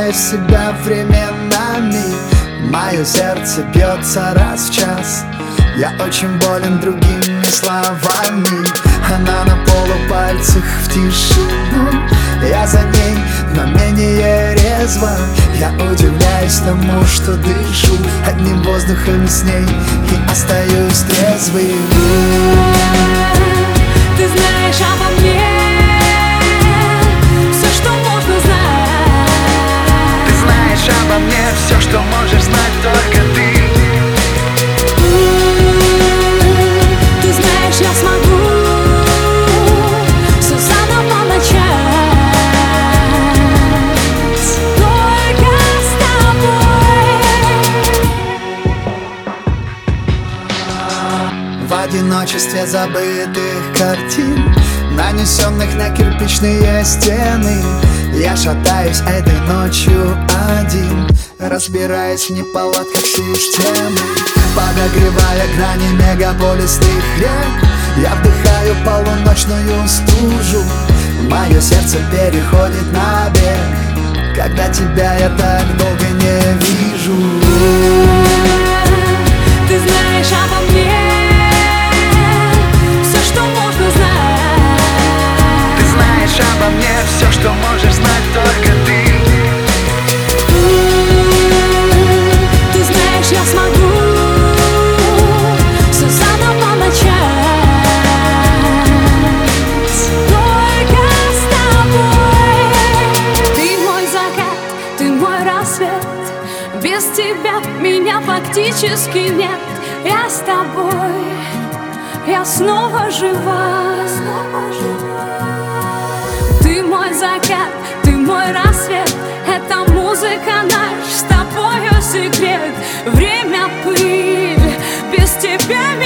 теряю себя временами. Мое сердце бьется раз в час. Я очень болен другими словами. Она на полупальцах в тишину. Я за ней, но менее резво. Я удивляюсь тому, что дышу одним воздухом с ней и остаюсь трезвым. Ты знаешь обо мне все, что можно знать. Ты знаешь обо мне все, что можешь знать только ты. Ты знаешь, я смогу все заново начать, только с тобой. В одиночестве забытых картин, нанесенных на кирпичные стены, я шатаюсь этой ночью один, разбираясь в неполадках системы. Подогревая грани мегаполисных рек, я вдыхаю полуночную стужу. Мое сердце переходит на бег, когда тебя я так долго не вижу. Ты знаешь обо мне все, что можно знать. Ты знаешь обо мне все, что можешь знать только ты. Ты знаешь, я смогу все заново начать, только с тобой. Ты мой закат, ты мой рассвет. Без тебя меня фактически нет. Я с тобой, я снова жива. Ты мой закат, ты мой рассвет. Это музыка наш с тобою секрет. Время пыль, без тебя